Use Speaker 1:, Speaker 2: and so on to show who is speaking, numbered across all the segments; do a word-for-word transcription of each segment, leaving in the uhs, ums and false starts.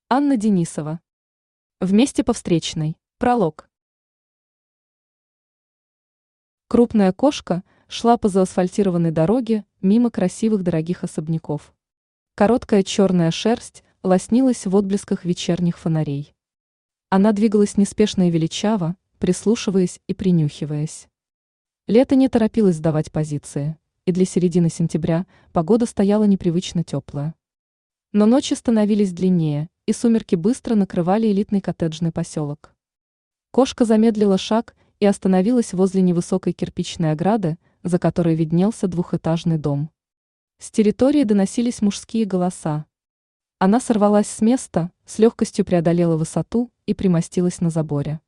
Speaker 1: Анна Денисова. Вместе по встречной. Пролог. Крупная кошка шла по заасфальтированной дороге мимо красивых дорогих особняков. Короткая черная шерсть лоснилась в отблесках вечерних фонарей. Она двигалась неспешно и величаво, прислушиваясь и принюхиваясь. Лето не торопилось сдавать позиции, и для середины сентября погода стояла непривычно теплая. Но ночи становились длиннее, и сумерки быстро накрывали элитный коттеджный поселок. Кошка замедлила шаг и остановилась возле невысокой кирпичной ограды, за которой виднелся двухэтажный дом. С территории доносились мужские голоса. Она сорвалась с места, с легкостью преодолела высоту и примостилась на заборе.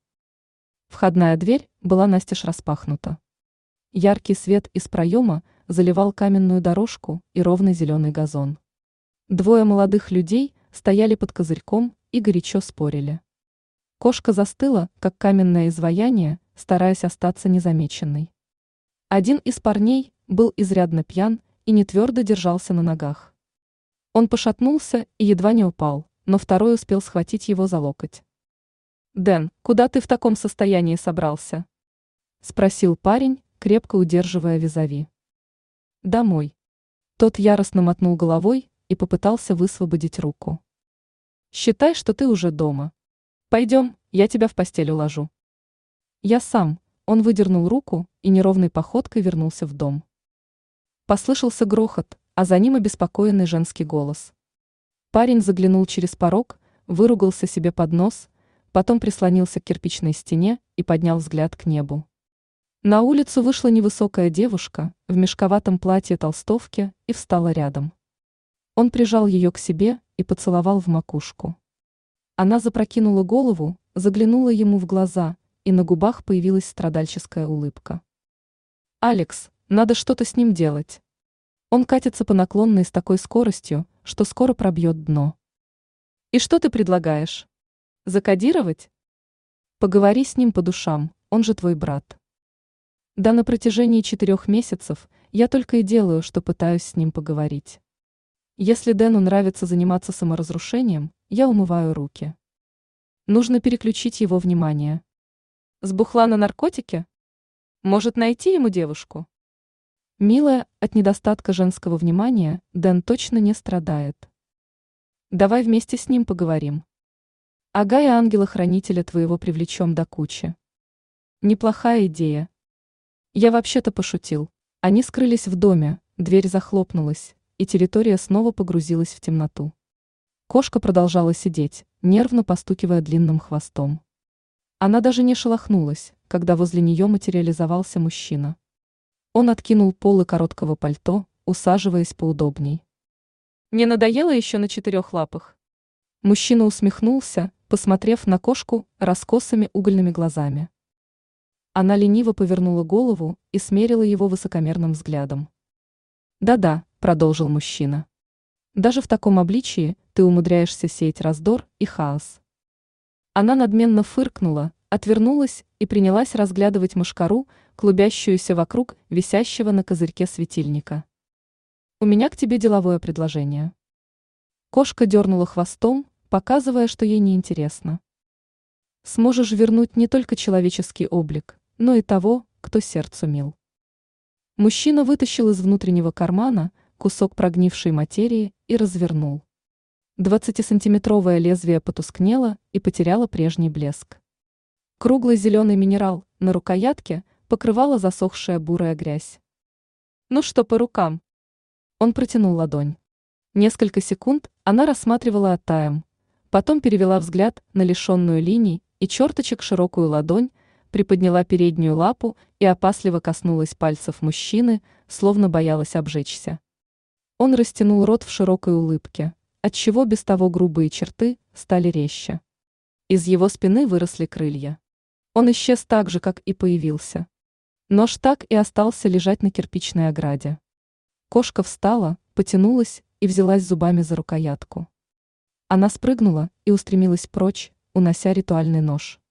Speaker 1: Входная дверь была настежь распахнута. Яркий свет из проема заливал каменную дорожку и ровный зеленый газон. Двое молодых людей стояли под козырьком и горячо спорили. Кошка застыла, как каменное изваяние, стараясь остаться незамеченной. Один из парней был изрядно пьян и не твердо держался на ногах. Он пошатнулся и едва не упал, но второй успел схватить его за локоть. «Дэн, куда ты в таком состоянии собрался?» – спросил парень, крепко удерживая визави. «Домой». Тот яростно мотнул головой и попытался высвободить руку. «Считай, что ты уже дома. Пойдем, я тебя в постель уложу». «Я сам», – он выдернул руку и неровной походкой вернулся в дом. Послышался грохот, а за ним обеспокоенный женский голос. Парень заглянул через порог, выругался себе под нос, потом прислонился к кирпичной стене и поднял взгляд к небу. На улицу вышла невысокая девушка в мешковатом платье толстовки и встала рядом. Он прижал ее к себе и поцеловал в макушку. Она запрокинула голову, заглянула ему в глаза, и на губах появилась страдальческая улыбка. «Алекс, надо что-то с ним делать. Он катится по наклонной с такой скоростью, что скоро пробьет дно». «И что ты предлагаешь? Закодировать?» «Поговори с ним по душам, он же твой брат». «Да на протяжении четырех месяцев я только и делаю, что пытаюсь с ним поговорить. Если Дэну нравится заниматься саморазрушением, я умываю руки. Нужно переключить его внимание. Сбухла на наркотики? Может, найти ему девушку?» «Милая, от недостатка женского внимания Дэн точно не страдает. Давай вместе с ним поговорим. Ага, и ангела-хранителя твоего привлечем до кучи». «Неплохая идея. Я вообще-то пошутил». Они скрылись в доме, дверь захлопнулась, и территория снова погрузилась в темноту. Кошка продолжала сидеть, нервно постукивая длинным хвостом. Она даже не шелохнулась, когда возле нее материализовался мужчина. Он откинул полы короткого пальто, усаживаясь поудобней. «Не надоело еще на четырех лапах?» Мужчина усмехнулся, посмотрев на кошку раскосыми угольными глазами. Она лениво повернула голову и смерила его высокомерным взглядом. «Да-да», — продолжил мужчина. «Даже в таком обличии ты умудряешься сеять раздор и хаос». Она надменно фыркнула, отвернулась и принялась разглядывать мошкару, клубящуюся вокруг висящего на козырьке светильника. «У меня к тебе деловое предложение». Кошка дернула хвостом, показывая, что ей неинтересно. «Сможешь вернуть не только человеческий облик, но и того, кто сердцу мил». Мужчина вытащил из внутреннего кармана кусок прогнившей материи и развернул. Двадцатисантиметровое лезвие потускнело и потеряло прежний блеск. Круглый зеленый минерал на рукоятке покрывала засохшая бурая грязь. «Ну что, по рукам?» Он протянул ладонь. Несколько секунд она рассматривала Атаем, потом перевела взгляд на лишенную линий и черточек широкую ладонь, приподняла переднюю лапу и опасливо коснулась пальцев мужчины, словно боялась обжечься. Он растянул рот в широкой улыбке, отчего без того грубые черты стали резче. Из его спины выросли крылья. Он исчез так же, как и появился. Нож так и остался лежать на кирпичной ограде. Кошка встала, потянулась и взялась зубами за рукоятку. Она спрыгнула и устремилась прочь, унося ритуальный нож.